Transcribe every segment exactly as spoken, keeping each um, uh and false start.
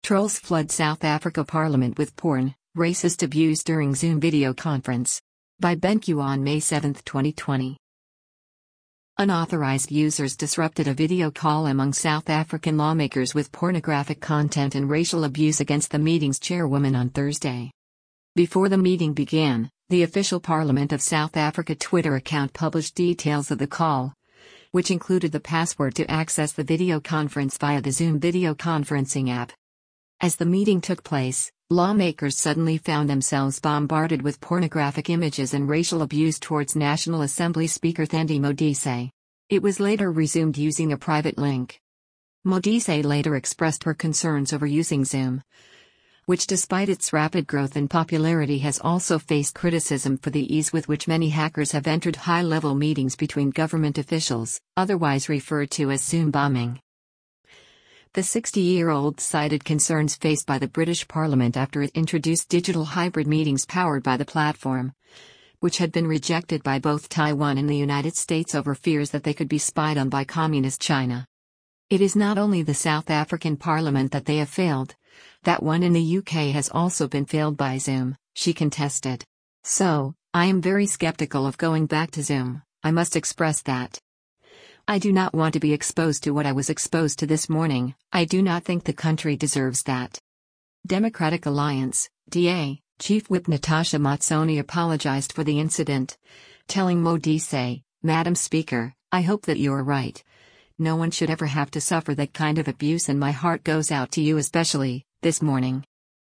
Trolls flood South Africa Parliament with porn, racist abuse during Zoom video conference. By BenQ on May seventh, twenty twenty. Unauthorized users disrupted a video call among South African lawmakers with pornographic content and racial abuse against the meeting's chairwoman on Thursday. Before the meeting began, the official Parliament of South Africa Twitter account published details of the call, which included the password to access the video conference via the Zoom video conferencing app. As the meeting took place, lawmakers suddenly found themselves bombarded with pornographic images and racial abuse towards National Assembly Speaker Thandi Modise. It was later resumed using a private link. Modise later expressed her concerns over using Zoom, which despite its rapid growth and popularity has also faced criticism for the ease with which many hackers have entered high-level meetings between government officials, otherwise referred to as Zoom bombing. The sixty-year-old cited concerns faced by the British Parliament after it introduced digital hybrid meetings powered by the platform, which had been rejected by both Taiwan and the United States over fears that they could be spied on by Communist China. It is not only the South African Parliament that they have failed, that one in the U K has also been failed by Zoom, she contested. So, I am very skeptical of going back to Zoom, I must express that. I do not want to be exposed to what I was exposed to this morning. I do not think the country deserves that. Democratic Alliance, D A, Chief Whip Natasha Matsoni apologized for the incident, telling Modise, "Madam Speaker, I hope that you are right. No one should ever have to suffer that kind of abuse and my heart goes out to you especially, this morning."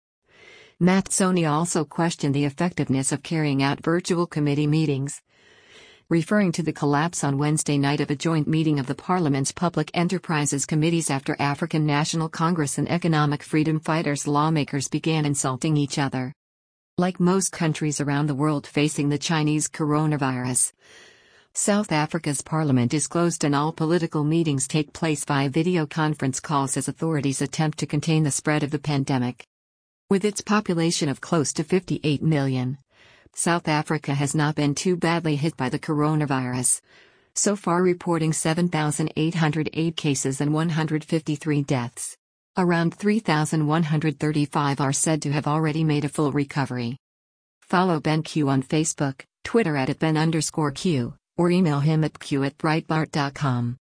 Matsoni also questioned the effectiveness of carrying out virtual committee meetings, referring to the collapse on Wednesday night of a joint meeting of the Parliament's Public Enterprises Committees after African National Congress and Economic Freedom Fighters lawmakers began insulting each other. Like most countries around the world facing the Chinese coronavirus, South Africa's parliament is closed and all political meetings take place via video conference calls as authorities attempt to contain the spread of the pandemic. With its population of close to fifty-eight million, South Africa has not been too badly hit by the coronavirus, so far reporting seven thousand eight hundred eight cases and one hundred fifty-three deaths. Around three thousand one hundred thirty-five are said to have already made a full recovery. Follow BenQ on Facebook, Twitter at Ben underscore Q, or email him at q at breitbart dot com.